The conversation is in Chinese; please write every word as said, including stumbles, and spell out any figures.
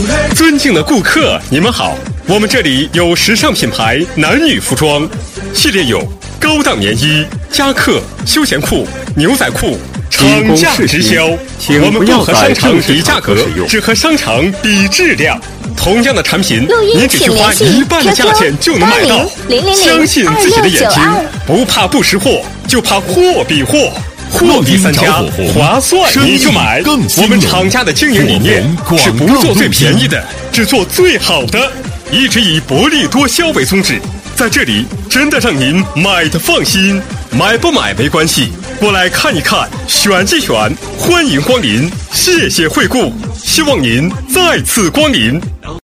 尊敬的顾客，你们好，我们这里有时尚品牌男女服装，系列有高档棉衣、夹克、休闲裤、牛仔裤，厂价直销。我们不和商场比价格，只和商场比质量。同样的产品，你只需花一半的价钱就能买到。相信自己的眼睛，不怕不识货，就怕货比货。货比三家，划算你就买。我们厂家的经营理念是不做最便宜的，只做最好的，一直以薄利多销为宗旨。在这里真的让您买的放心，买不买没关系，过来看一看，选一选，欢迎光临，谢谢惠顾，希望您再次光临。